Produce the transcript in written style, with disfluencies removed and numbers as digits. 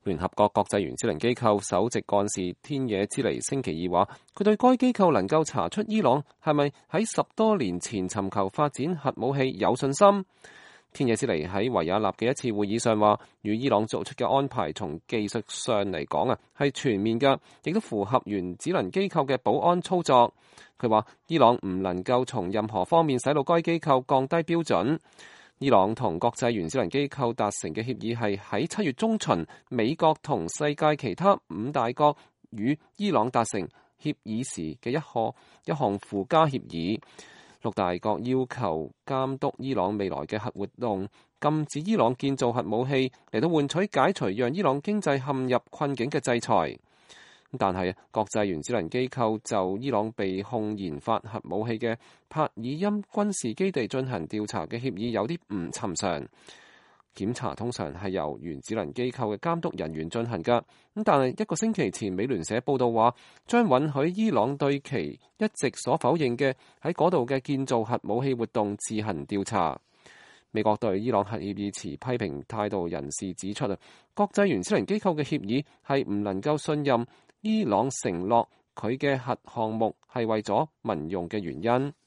聯合國國際原子能機構首席幹事天野之尼星期二話，佢對該機構能夠查出伊朗係咪喺10多年前尋求發展核武器有信心。天野之尼喺維也納嘅一次會議上話，與伊朗做出嘅安排從技術上嚟講係全面嘅，亦都符合原子能機構嘅保安操作。佢話伊朗唔能夠從任何方面使到該機構降低標準。伊朗同國際原子能機構達成嘅協議係喺7月中旬，美國同世界其他5大國與伊朗達成協議時嘅一項附加協議。6大國要求監督伊朗未來嘅核活動，禁止伊朗建造核武器，嚟到換取解除讓伊朗經濟陷入困境嘅制裁。但係國際原子能機構就伊朗被控研發核武器嘅帕爾欽軍事基地進行調查嘅協議有啲唔尋常。檢查通常係由原子能機構嘅監督人員進行㗎。但係1個星期前，美聯社報道話將允許伊朗對其一直所否認嘅喺嗰度嘅建造核武器活動自行調查。美國對伊朗核協議持批評態度人士指出國際原子能機構嘅協議係唔能夠信任伊朗承諾佢嘅核項目係為咗民用嘅原因。